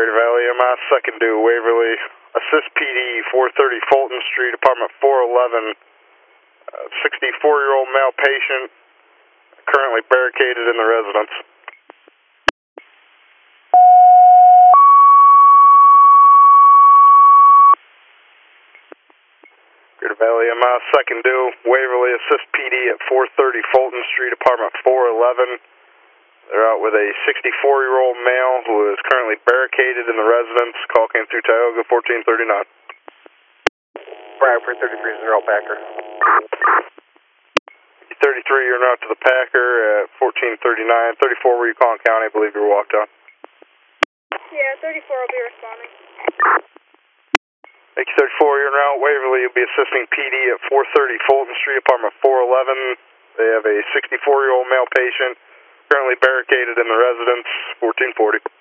Greater Valley, MS, second due, Waverly. Assist PD, 430 Fulton Street, apartment 411. 64-year-old male patient, currently barricaded in the residence. Greater Valley, MS, second due, Waverly. Assist PD at 430 Fulton Street, apartment 411. They're out with a 64-year-old male who is currently barricaded in the residence. Call came through Tioga 1439. Bradford 33 is Earl Packer. 33, you're out to the Packer at 1439. 34, were you calling county? I believe you were walked on. Yeah, 34 will be responding. Thank you, 34, you're out. Waverly, you'll be assisting PD at 430 Fulton Street, apartment 411. They have a 64-year-old male patient currently barricaded in the residence, 1440.